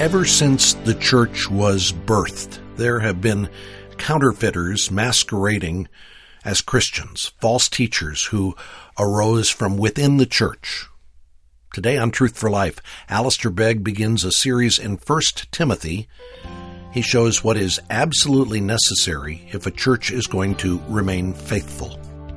Ever since the church was birthed, there have been counterfeiters masquerading as Christians, false teachers who arose from within the church. Today on Truth for Life, Alistair Begg begins a series in 1 Timothy. He shows what is absolutely necessary if a church is going to remain faithful.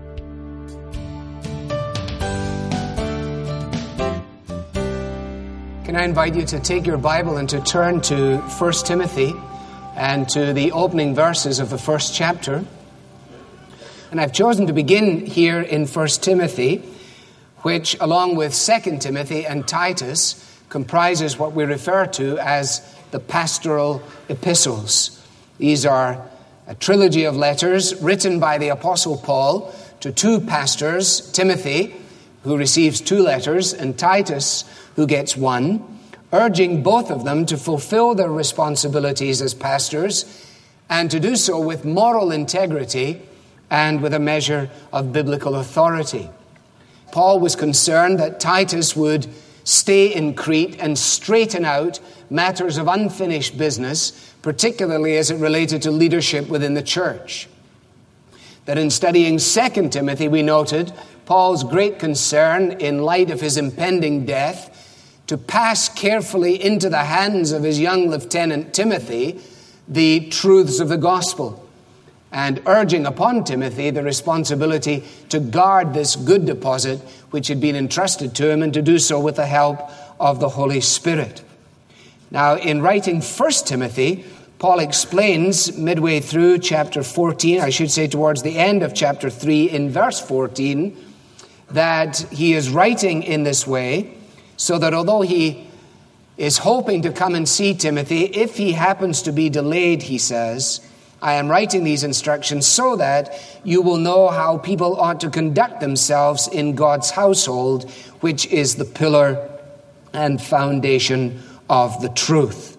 Can I invite you to take your Bible and to turn to 1 Timothy and to the opening verses of the first chapter. And I've chosen to begin here in 1 Timothy, which, along with 2 Timothy and Titus, comprises what we refer to as the pastoral epistles. These are a trilogy of letters written by the Apostle Paul to two pastors, Timothy, who receives 2 letters, and Titus, who gets 1, urging both of them to fulfill their responsibilities as pastors and to do so with moral integrity and with a measure of biblical authority. Paul was concerned that Titus would stay in Crete and straighten out matters of unfinished business, particularly as it related to leadership within the church. That in studying 2 Timothy, we noted Paul's great concern in light of his impending death to pass carefully into the hands of his young lieutenant Timothy the truths of the gospel, and urging upon Timothy the responsibility to guard this good deposit which had been entrusted to him, and to do so with the help of the Holy Spirit. Now, in writing 1 Timothy, Paul explains midway through chapter 14, I should say towards the end of chapter 3 in verse 14, that he is writing in this way so that although he is hoping to come and see Timothy, if he happens to be delayed, he says, I am writing these instructions so that you will know how people ought to conduct themselves in God's household, which is the pillar and foundation of the truth.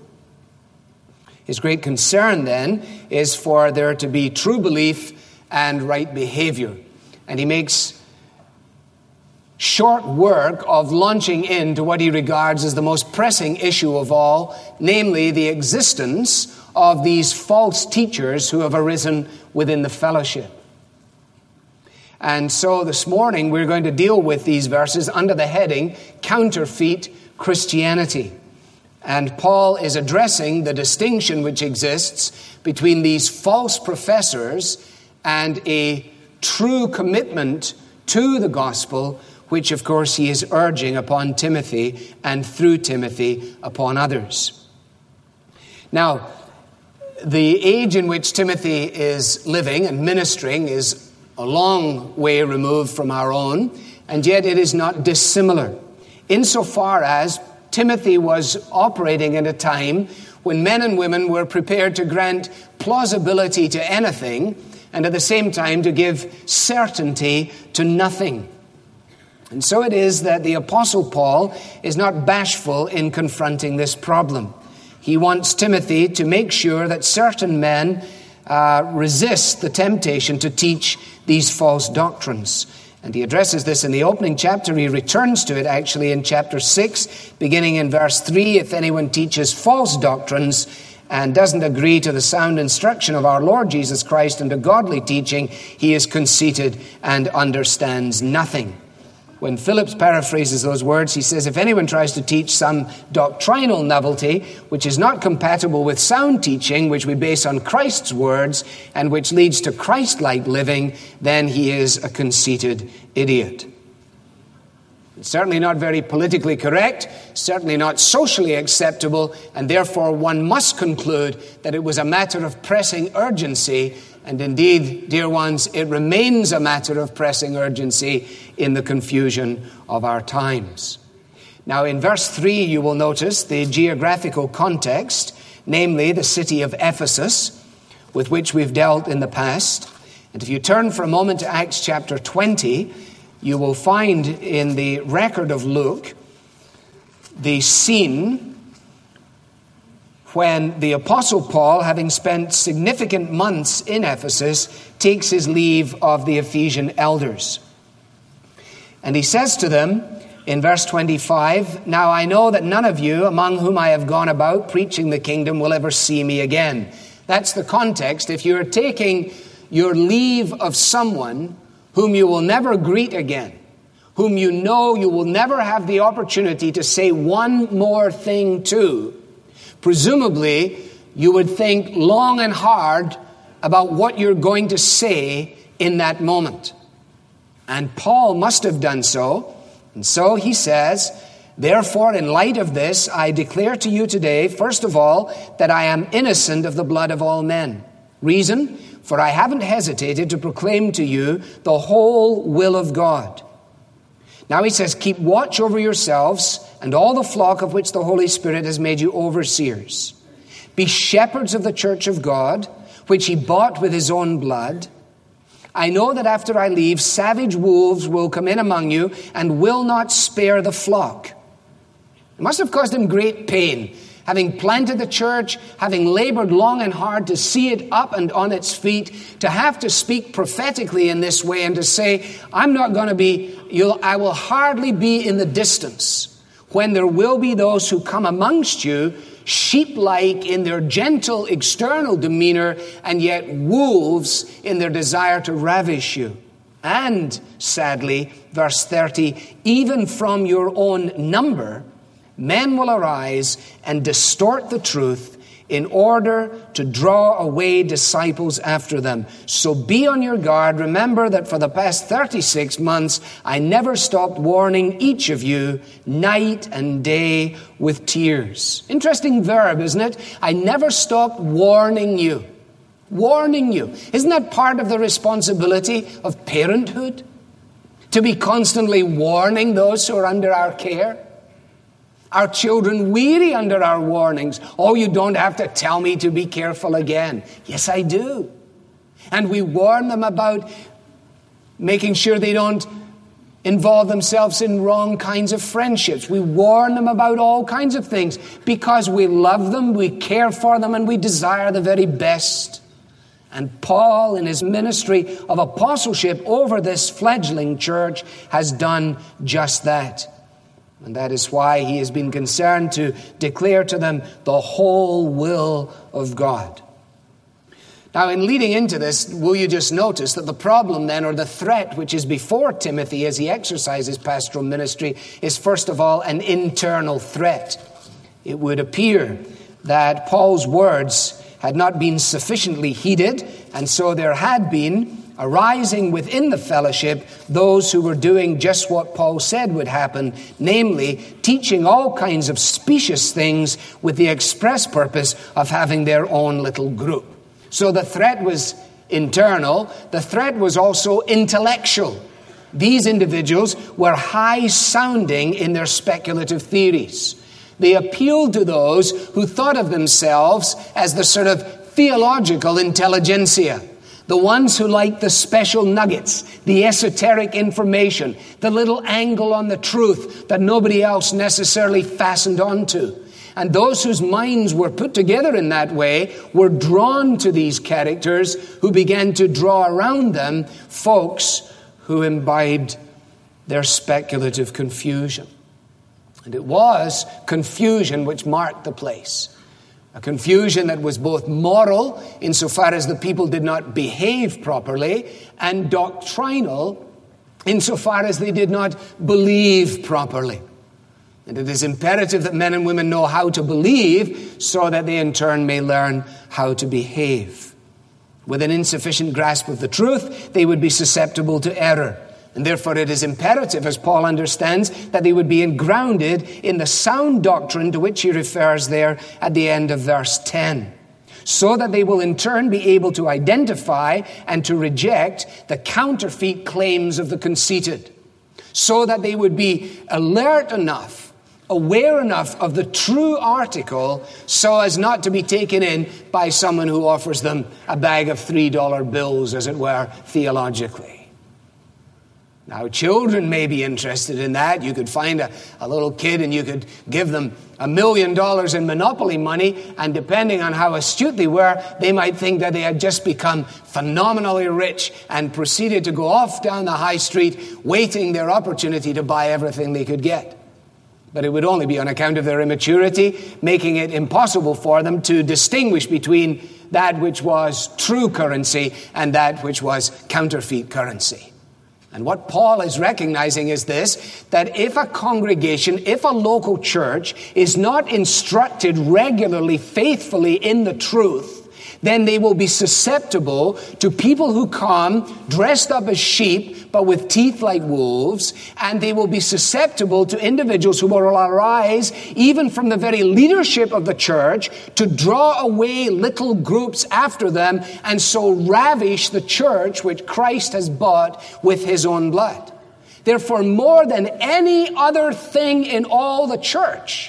His great concern then is for there to be true belief and right behavior. And he makes short work of launching into what he regards as the most pressing issue of all, namely the existence of these false teachers who have arisen within the fellowship. And so this morning we're going to deal with these verses under the heading Counterfeit Christianity. And Paul is addressing the distinction which exists between these false professors and a true commitment to the gospel, which of course he is urging upon Timothy and through Timothy upon others. Now, the age in which Timothy is living and ministering is a long way removed from our own, and yet it is not dissimilar, insofar as Timothy was operating at a time when men and women were prepared to grant plausibility to anything and at the same time to give certainty to nothing. And so it is that the Apostle Paul is not bashful in confronting this problem. He wants Timothy to make sure that certain men resist the temptation to teach these false doctrines. And he addresses this in the opening chapter. He returns to it actually in chapter 6, beginning in verse 3. If anyone teaches false doctrines and doesn't agree to the sound instruction of our Lord Jesus Christ and to godly teaching, he is conceited and understands nothing. When Phillips paraphrases those words, he says, if anyone tries to teach some doctrinal novelty which is not compatible with sound teaching, which we base on Christ's words and which leads to Christ-like living, then he is a conceited idiot. It's certainly not very politically correct, certainly not socially acceptable, and therefore one must conclude that it was a matter of pressing urgency. And indeed, dear ones, it remains a matter of pressing urgency in the confusion of our times. Now, in verse 3, you will notice the geographical context, namely the city of Ephesus, with which we've dealt in the past. And if you turn for a moment to Acts chapter 20, you will find in the record of Luke the scene when the Apostle Paul, having spent significant months in Ephesus, takes his leave of the Ephesian elders. And he says to them, in verse 25, "Now I know that none of you among whom I have gone about preaching the kingdom will ever see me again." That's the context. If you're taking your leave of someone whom you will never greet again, whom you know you will never have the opportunity to say one more thing to, presumably you would think long and hard about what you're going to say in that moment. And Paul must have done so. And so he says, "Therefore, in light of this, I declare to you today, first of all, that I am innocent of the blood of all men. Reason? For I haven't hesitated to proclaim to you the whole will of God." Now he says, "Keep watch over yourselves and all the flock of which the Holy Spirit has made you overseers. Be shepherds of the church of God, which he bought with his own blood. I know that after I leave, savage wolves will come in among you and will not spare the flock." It must have caused him great pain, having planted the church, having labored long and hard to see it up and on its feet, to have to speak prophetically in this way and to say, I will hardly be in the distance when there will be those who come amongst you, sheep-like in their gentle external demeanor, and yet wolves in their desire to ravish you. And, sadly, verse 30, "Even from your own number, men will arise and distort the truth in order to draw away disciples after them. So be on your guard. Remember that for the past 36 months, I never stopped warning each of you night and day with tears." Interesting verb, isn't it? I never stopped warning you. Warning you. Isn't that part of the responsibility of parenthood? To be constantly warning those who are under our care? Our children weary under our warnings. "Oh, you don't have to tell me to be careful again." Yes, I do. And we warn them about making sure they don't involve themselves in wrong kinds of friendships. We warn them about all kinds of things because we love them, we care for them, and we desire the very best. And Paul, in his ministry of apostleship over this fledgling church, has done just that. And that is why he has been concerned to declare to them the whole will of God. Now, in leading into this, will you just notice that the problem then, or the threat which is before Timothy as he exercises pastoral ministry, is first of all an internal threat. It would appear that Paul's words had not been sufficiently heeded, and so there had been arising within the fellowship those who were doing just what Paul said would happen, namely teaching all kinds of specious things with the express purpose of having their own little group. So the threat was internal. The threat was also intellectual. These individuals were high-sounding in their speculative theories. They appealed to those who thought of themselves as the sort of theological intelligentsia. The ones who like the special nuggets, the esoteric information, the little angle on the truth that nobody else necessarily fastened onto. And those whose minds were put together in that way were drawn to these characters who began to draw around them folks who imbibed their speculative confusion. And it was confusion which marked the place. A confusion that was both moral, insofar as the people did not behave properly, and doctrinal, insofar as they did not believe properly. And it is imperative that men and women know how to believe so that they in turn may learn how to behave. With an insufficient grasp of the truth, they would be susceptible to error. And therefore it is imperative, as Paul understands, that they would be grounded in the sound doctrine to which he refers there at the end of verse 10, so that they will in turn be able to identify and to reject the counterfeit claims of the conceited, so that they would be alert enough, aware enough of the true article so as not to be taken in by someone who offers them a bag of $3 bills, as it were, theologically. Now, children may be interested in that. You could find a little kid and you could give them $1 million in Monopoly money, and depending on how astute they were, they might think that they had just become phenomenally rich and proceeded to go off down the high street waiting their opportunity to buy everything they could get. But it would only be on account of their immaturity, making it impossible for them to distinguish between that which was true currency and that which was counterfeit currency. And what Paul is recognizing is this, that if a congregation, if a local church is not instructed regularly, faithfully in the truth, then they will be susceptible to people who come dressed up as sheep, but with teeth like wolves, and they will be susceptible to individuals who will arise, even from the very leadership of the church, to draw away little groups after them, and so ravish the church which Christ has bought with his own blood. Therefore, more than any other thing in all the church,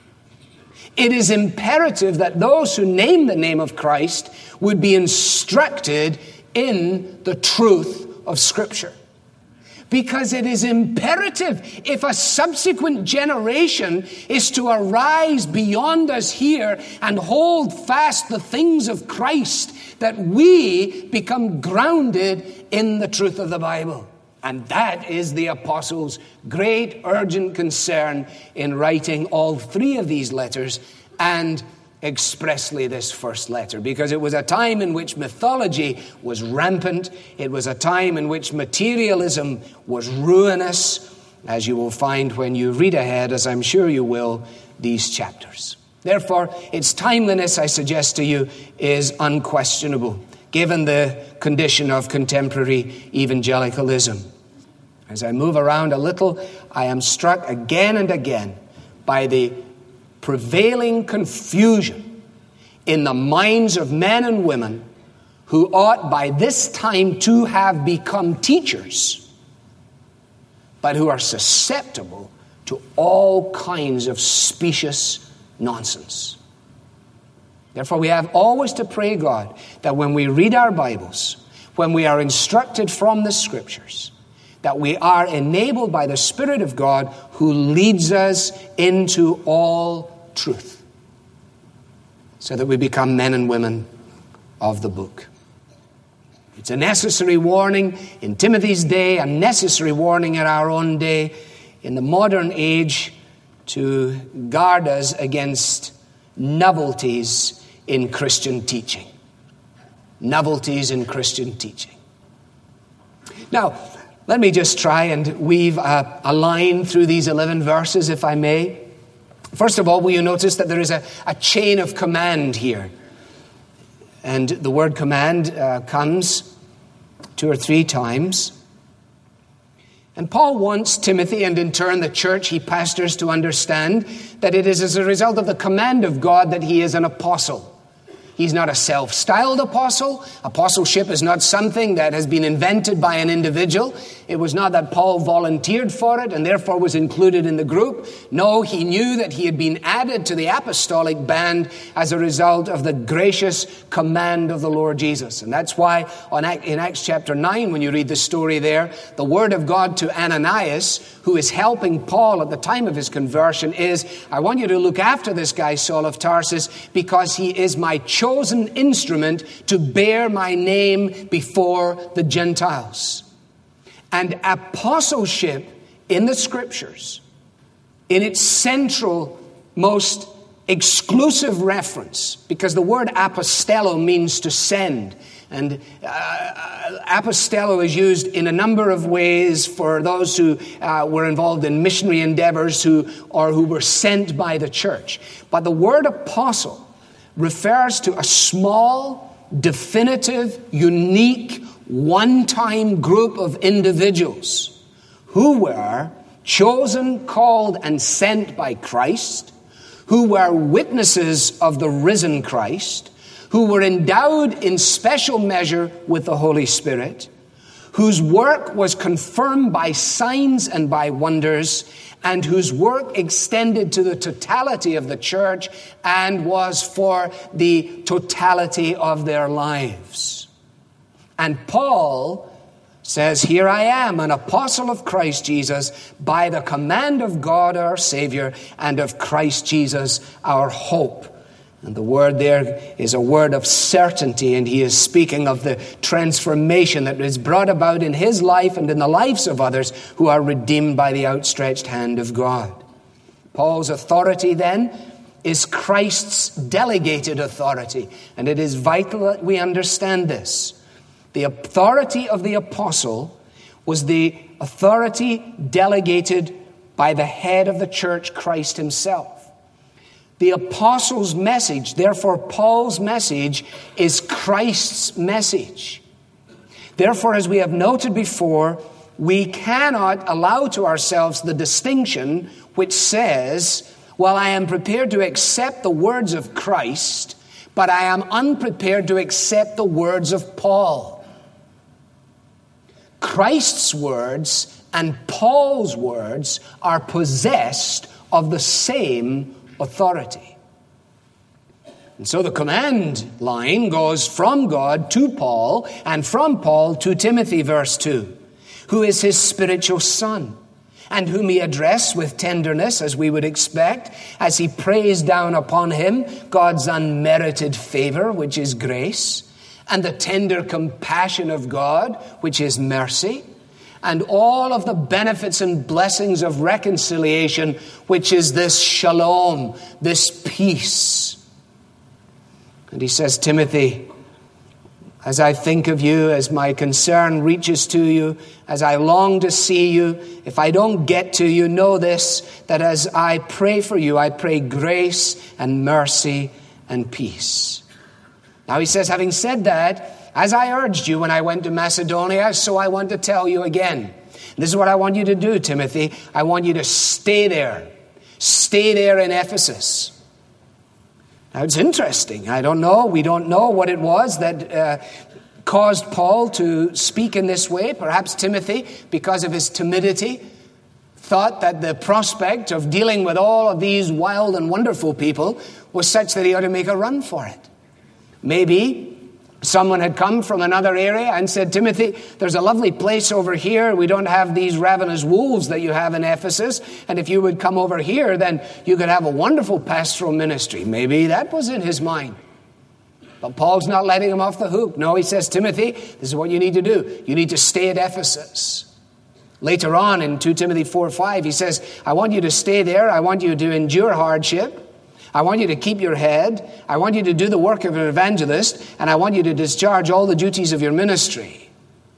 it is imperative that those who name the name of Christ would be instructed in the truth of Scripture. Because it is imperative, if a subsequent generation is to arise beyond us here and hold fast the things of Christ, that we become grounded in the truth of the Bible. And that is the apostles' great urgent concern in writing all three of these letters, and expressly this first letter, because it was a time in which mythology was rampant. It was a time in which materialism was ruinous, as you will find when you read ahead, as I'm sure you will, these chapters. Therefore, its timeliness, I suggest to you, is unquestionable, given the condition of contemporary evangelicalism. As I move around a little, I am struck again and again by the prevailing confusion in the minds of men and women who ought by this time to have become teachers, but who are susceptible to all kinds of specious nonsense. Therefore, we have always to pray God that when we read our Bibles, when we are instructed from the Scriptures, that we are enabled by the Spirit of God who leads us into all truth, so that we become men and women of the book. It's a necessary warning in Timothy's day, a necessary warning in our own day, in the modern age, to guard us against novelties in Christian teaching. Novelties in Christian teaching. Now, let me just try and weave a line through these 11 verses, if I may. First of all, will you notice that there is a chain of command here? And the word command comes 2 or 3 times. And Paul wants Timothy, and in turn the church he pastors, to understand that it is as a result of the command of God that he is an apostle. He's not a self-styled apostle. Apostleship is not something that has been invented by an individual. It was not that Paul volunteered for it and therefore was included in the group. No, he knew that he had been added to the apostolic band as a result of the gracious command of the Lord Jesus. And that's why in Acts chapter 9, when you read the story there, the word of God to Ananias, who is helping Paul at the time of his conversion, is, I want you to look after this guy, Saul of Tarsus, because he is my chosen instrument to bear my name before the Gentiles. And apostleship in the Scriptures, in its central, most exclusive reference, because the word apostello means to send, and apostello is used in a number of ways for those who were involved in missionary endeavors who were sent by the church. But the word apostle refers to a small, definitive, unique, one-time group of individuals who were chosen, called, and sent by Christ, who were witnesses of the risen Christ, who were endowed in special measure with the Holy Spirit, whose work was confirmed by signs and by wonders, and whose work extended to the totality of the church and was for the totality of their lives. And Paul says, "Here I am, an apostle of Christ Jesus, by the command of God our Savior, and of Christ Jesus our hope." And the word there is a word of certainty, and he is speaking of the transformation that is brought about in his life and in the lives of others who are redeemed by the outstretched hand of God. Paul's authority then is Christ's delegated authority, and it is vital that we understand this. The authority of the apostle was the authority delegated by the head of the church, Christ himself. The apostle's message, therefore Paul's message, is Christ's message. Therefore, as we have noted before, we cannot allow to ourselves the distinction which says, "Well, I am prepared to accept the words of Christ, but I am unprepared to accept the words of Paul." Christ's words and Paul's words are possessed of the same authority. And so the command line goes from God to Paul, and from Paul to Timothy, verse 2, who is his spiritual son, and whom he addressed with tenderness, as we would expect, as he prays down upon him God's unmerited favor, which is grace, and the tender compassion of God, which is mercy, and all of the benefits and blessings of reconciliation, which is this shalom, this peace. And he says, "Timothy, as I think of you, as my concern reaches to you, as I long to see you, if I don't get to you, know this, that as I pray for you, I pray grace and mercy and peace." Now he says, having said that, as I urged you when I went to Macedonia, so I want to tell you again. This is what I want you to do, Timothy. I want you to stay there. Stay there in Ephesus. Now it's interesting. I don't know. We don't know what it was that caused Paul to speak in this way. Perhaps Timothy, because of his timidity, thought that the prospect of dealing with all of these wild and wonderful people was such that he ought to make a run for it. Maybe someone had come from another area and said, "Timothy, there's a lovely place over here. We don't have these ravenous wolves that you have in Ephesus. And if you would come over here, then you could have a wonderful pastoral ministry." Maybe that was in his mind. But Paul's not letting him off the hook. No, he says, "Timothy, this is what you need to do. You need to stay at Ephesus." Later on in 2 Timothy 4:5, he says, "I want you to stay there. I want you to endure hardship. I want you to keep your head. I want you to do the work of an evangelist, and I want you to discharge all the duties of your ministry."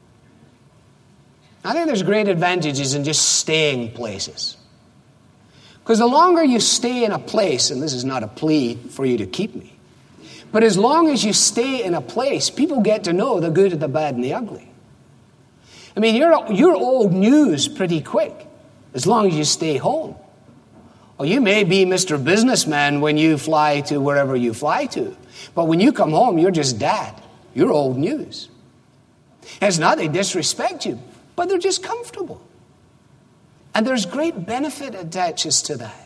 I think there's great advantages in just staying places. Because the longer you stay in a place, and this is not a plea for you to keep me, but as long as you stay in a place, people get to know the good, the bad, and the ugly. I mean, you're old news pretty quick, as long as you stay home. Well, you may be Mr. Businessman when you fly to wherever you fly to, but when you come home, you're just dad. You're old news. And it's not they disrespect you, but they're just comfortable. And there's great benefit attaches to that.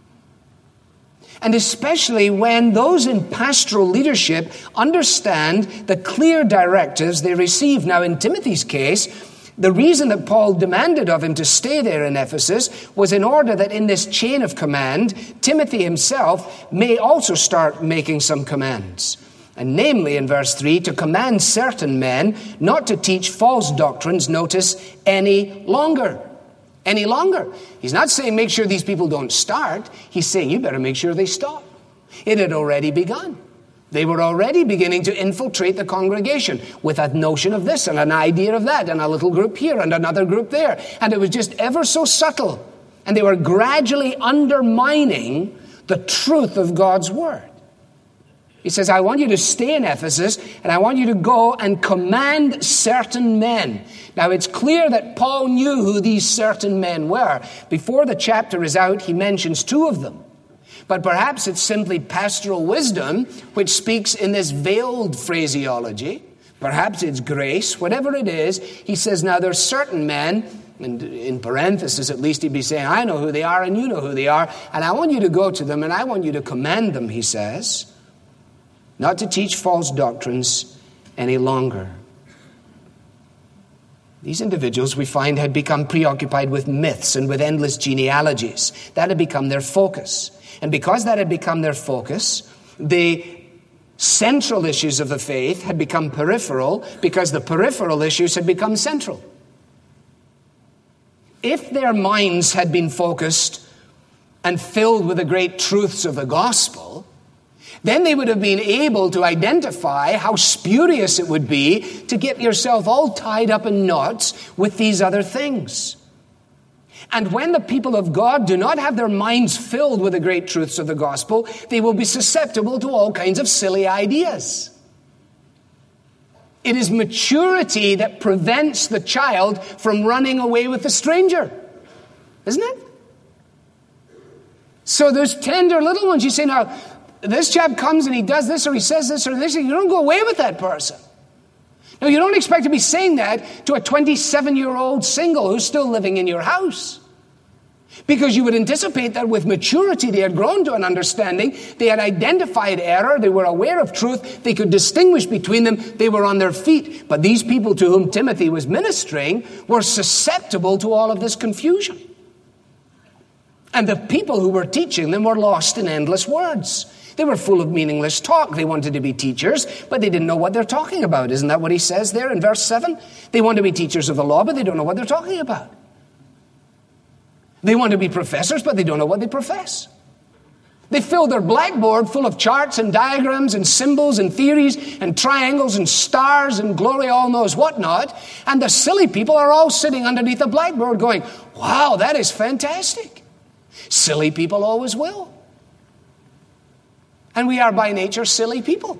And especially when those in pastoral leadership understand the clear directives they receive. Now, in Timothy's case, the reason that Paul demanded of him to stay there in Ephesus was in order that in this chain of command, Timothy himself may also start making some commands. And namely, in verse 3, to command certain men not to teach false doctrines, notice, any longer. Any longer. He's not saying make sure these people don't start. He's saying you better make sure they stop. It had already begun. They were already beginning to infiltrate the congregation with a notion of this and an idea of that and a little group here and another group there. And it was just ever so subtle. And they were gradually undermining the truth of God's word. He says, I want you to stay in Ephesus and I want you to go and command certain men. Now it's clear that Paul knew who these certain men were. Before the chapter is out, he mentions two of them. But perhaps it's simply pastoral wisdom which speaks in this veiled phraseology. Perhaps it's grace. Whatever it is, he says, now there's certain men, and in parenthesis at least he'd be saying, I know who they are and you know who they are, and I want you to go to them and I want you to command them, he says, not to teach false doctrines any longer. These individuals, we find, had become preoccupied with myths and with endless genealogies. That had become their focus. And because that had become their focus, the central issues of the faith had become peripheral because the peripheral issues had become central. If their minds had been focused and filled with the great truths of the gospel, then they would have been able to identify how spurious it would be to get yourself all tied up in knots with these other things. And when the people of God do not have their minds filled with the great truths of the gospel, they will be susceptible to all kinds of silly ideas. It is maturity that prevents the child from running away with the stranger. Isn't it? So there's tender little ones. You say, now, this chap comes and he does this or he says this or this. You don't go away with that person. No, you don't expect to be saying that to a 27-year-old single who's still living in your house. Because you would anticipate that with maturity they had grown to an understanding, they had identified error, they were aware of truth, they could distinguish between them, they were on their feet. But these people to whom Timothy was ministering were susceptible to all of this confusion. And the people who were teaching them were lost in endless words. They were full of meaningless talk. They wanted to be teachers, but they didn't know what they're talking about. Isn't that what he says there in verse 7? They want to be teachers of the law, but they don't know what they're talking about. They want to be professors, but they don't know what they profess. They fill their blackboard full of charts and diagrams and symbols and theories and triangles and stars and glory all knows what not. And the silly people are all sitting underneath the blackboard going, wow, that is fantastic. Silly people always will. And we are by nature silly people.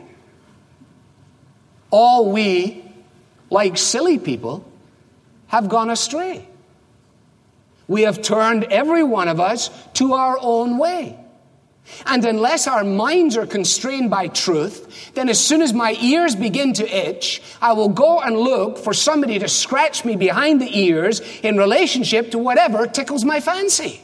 All we, like silly people, have gone astray. We have turned every one of us to our own way. And unless our minds are constrained by truth, then as soon as my ears begin to itch, I will go and look for somebody to scratch me behind the ears in relationship to whatever tickles my fancy.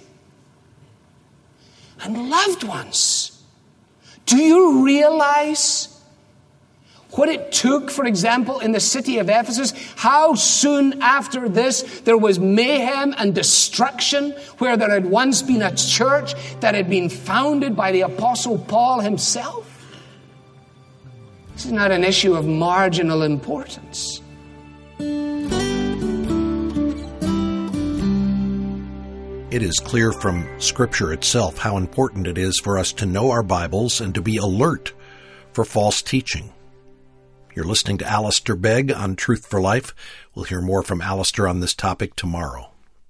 And loved ones, do you realize what it took, for example, in the city of Ephesus? How soon after this there was mayhem and destruction where there had once been a church that had been founded by the Apostle Paul himself? This is not an issue of marginal importance. It is clear from Scripture itself how important it is for us to know our Bibles and to be alert for false teaching. You're listening to Alistair Begg on Truth for Life. We'll hear more from Alistair on this topic tomorrow.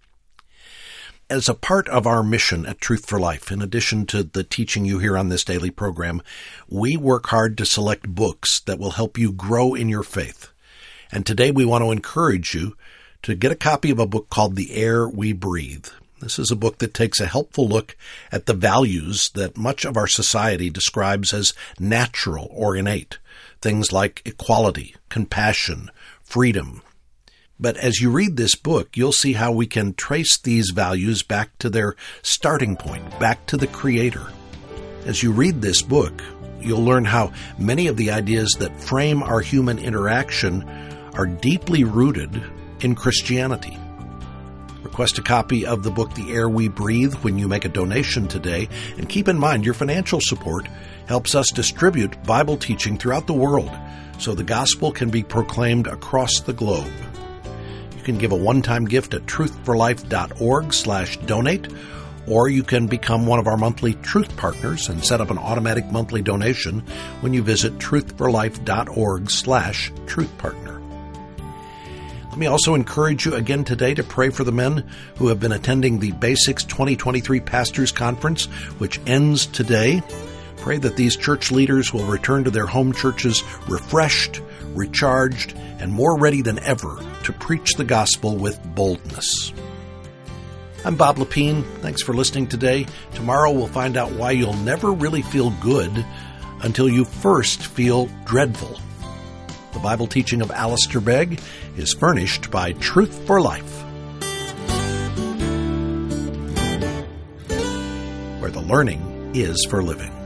As a part of our mission at Truth for Life, in addition to the teaching you hear on this daily program, we work hard to select books that will help you grow in your faith. And today we want to encourage you to get a copy of a book called The Air We Breathe. This is a book that takes a helpful look at the values that much of our society describes as natural or innate. Things like equality, compassion, freedom. But as you read this book, you'll see how we can trace these values back to their starting point, back to the Creator. As you read this book, you'll learn how many of the ideas that frame our human interaction are deeply rooted in Christianity. Request a copy of the book, The Air We Breathe, when you make a donation today. And keep in mind, your financial support helps us distribute Bible teaching throughout the world so the gospel can be proclaimed across the globe. You can give a one-time gift at truthforlife.org/donate, or you can become one of our monthly Truth Partners and set up an automatic monthly donation when you visit truthforlife.org/truthpartner. Let me also encourage you again today to pray for the men who have been attending the Basics 2023 Pastors Conference, which ends today. Pray that these church leaders will return to their home churches refreshed, recharged, and more ready than ever to preach the gospel with boldness. I'm Bob Lepine. Thanks for listening today. Tomorrow we'll find out why you'll never really feel good until you first feel dreadful. The Bible teaching of Alistair Begg is furnished by Truth for Life, where the learning is for living.